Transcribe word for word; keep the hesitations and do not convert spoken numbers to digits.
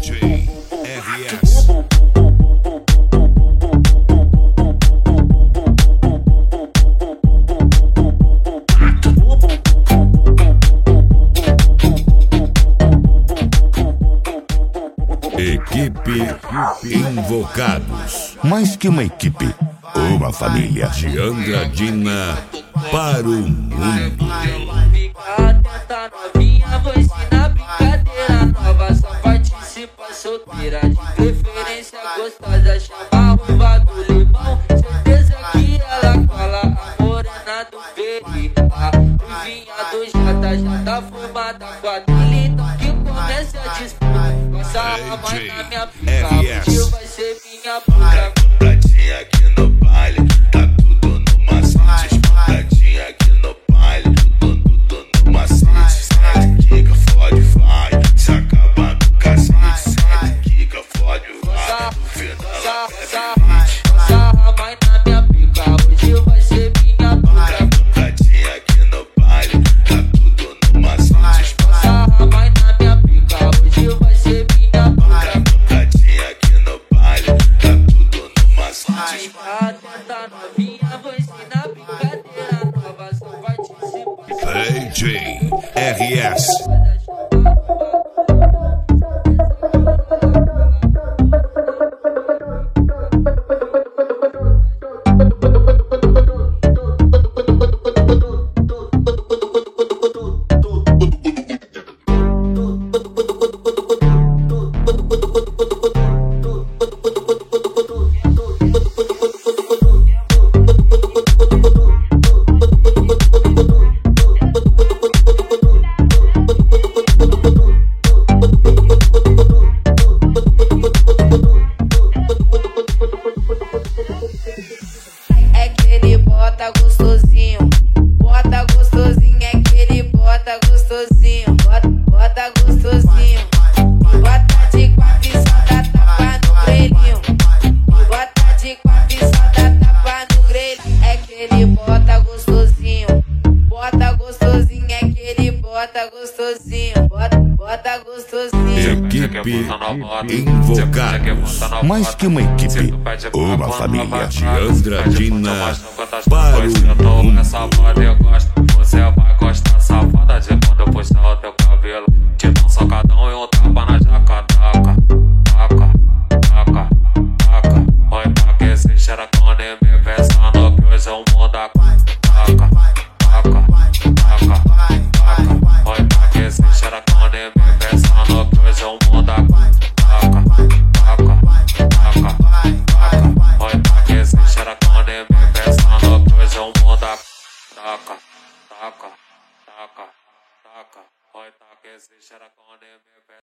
J R S. Equipe Invocados. Mais que uma equipe, uma família. De Andradina para o mundo. Atenta novinha, vou ensinar brincadeira nova. Só participa solteira, de preferência gostosa. Chama a ruiva do limão, certeza que ela cola. A morena do peri, a ruivinha do jata. Já tá formada com a dele, então que comece a disputa. Passa a mãe na minha pica, hoje vai ser minha puta. Espantadinha aqui no baile, tá tudo no macete. Espantadinha aqui no baile, tudo, tudo no macete. Sete, quica, fode, vai, se acaba no cacete. Sete, quica, fode, vai, no final ela pega beat. Passa a mãe na minha pica, hoje vai ser minha puta. Espantadinha aqui no baile, tá tudo no macete. Passa a mãe na minha pica, hoje vai ser minha puta. Espantadinha aqui no baile, tá tudo no macete. Atenta novinha, vou ensinar brincadeira nova. Só participa. D J R S. É que ele bota gostosinho, bota gostosinho, é que ele bota gostosinho, bota, bota gostosinho. Bota de quatro e só dá tapa no grelhinho. Bota de quatro e só dá tapa no grelhinho. É que ele bota gostosinho, bota gostosinho, é que ele bota gostosinho, bota, bota gostosinho. Equipe Invocados. Mais que uma equipe, uma família. De Andradina para o mundo. Essa moda eu gosto, você vai gostar, safada, de quando eu puxar o teu cabelo. Te dá um socadão e um tapa na jaca, taca, taca, taca, taca. Oi, pra que se xerecone me pensando que hoje o mundo acaba. Taca, taca, taca, taca. Oi, pra que se xerecone me pensando que hoje o mundo acaba. Taca, taca, taca, taca. Oi, pra que se xerecone me pensando que hoje o mundo acaba. Taca, taca, taca, taca. Oi, tá que se xerecone me